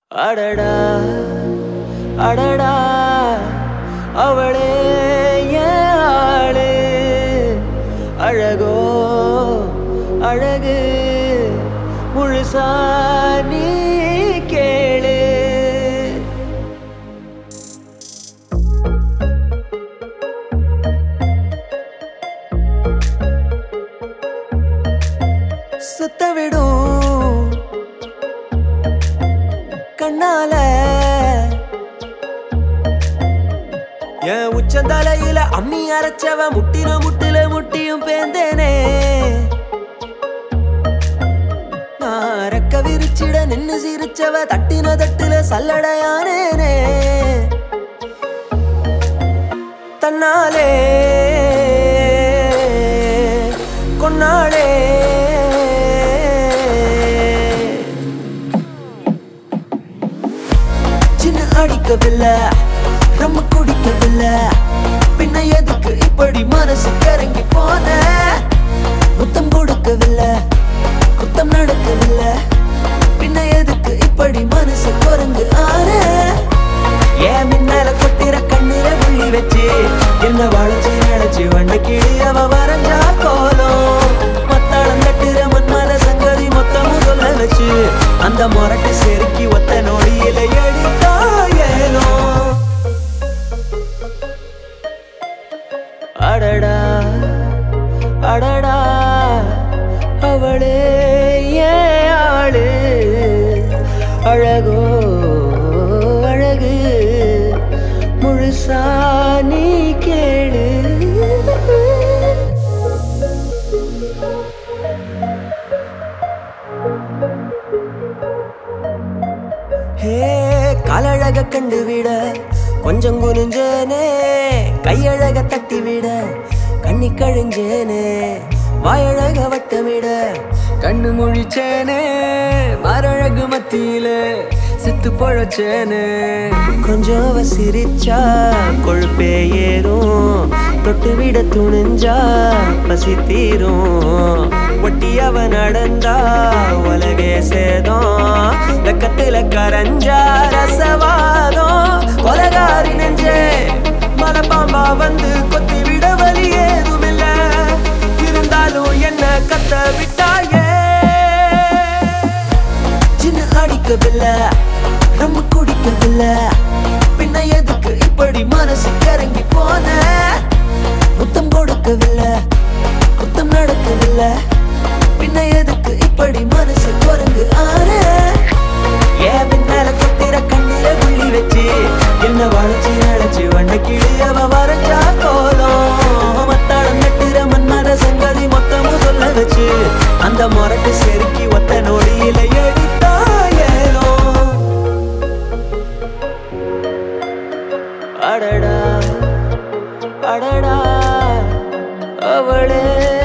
அடடா அடடா அவளே என் ஆளு அழகோ அழகு முழுசா நீ கேளு சுத்தவிடும் கண்ணால என் உச்சந்தலையில அம்மி அரைச்சவ முட்டின முட்டில முட்டியும் பேந்தேனே நான் ரெக்க விரிச்சிட நின்னு சிரிச்சவ தட்டின தட்டுல சல்லடையானேனே தன்னாலே கொன்னாளே சின்ன அடிக்கவில்லை ரொம்ப குடிக்கவில்லை பின்ன எதுக்கு இப்படி மனசு கரங்கி போன முத்தம் கொடுக்கவில்லை குத்தம் நடக்கவில்லை பின்ன எதுக்கு இப்படி மனசு குரங்கு ஆன ஏன் மின்னல கொட்டிற கண்ணில புள்ளி வச்சு என்ன வளைச்சு நினைச்சு வண்ட கிளி அவ வரைஞ்சா கோலம் மத்தாளம் தட்டுற மண்மல சங்கதி மொத்தமும் சொல்ல வச்சு அந்த முரட்டு செருக்கி ஒத்த நொடியில எடுத்தா ஏனோ அடடா அடடா அவளே ஏன் ஆளு அழகோ அழகு முழுசா நீ கேளு ஹே காலழக கண்டு விட கொஞ்சம் குனிஞ்சேனே கையழக தட்டி விட கண்ணி கழிஞ்சேனே வாயழக வட்டமிட கண்ணு முழிச்சேனே மரழகு மத்தியில செத்து பொழச்சேனே கொஞ்சம் அவ சிரிச்சா கொழுப்பே ஏறும் தொட்டு விட துணிஞ்சா பசி தீரும் ஒட்டி அவ நடந்தா உலகே சேதம் வெக்கத்துல கரைஞ்சா ரசவாதம் கொலகாரி நெஞ்சே மனப்பாம்பா வந்து கொத்தி விட வலி ஏதுமில்ல இருந்தாலும் என்ன கத்த விட்டாயே சின்ன அடிக்கவில்லை ரொம்ப குடிக்கவில்லை பின்ன எதுக்கு இப்படி மனசு கரங்கி போன முத்தம் கொடுக்கவில்லை குத்தம் நடக்கவில்லை பின்ன எதுக்கு இப்படி மனசு குரங்கு ஆன ஏன் மின்னல கொத்திர கண்ணில புள்ளி வச்சு என்ன வளைச்சு நினைச்சு வண்ட கிளி அவ வரைஞ்சா கோலம் மத்தாளம் நட்டுற மண்மர சங்கதி மொத்தமும் சொல்ல வச்சு அந்த முரட்டு செருக்கி ஒத்த நொடியில எடுத்தா ஏனோ அடடா அடடா அவளே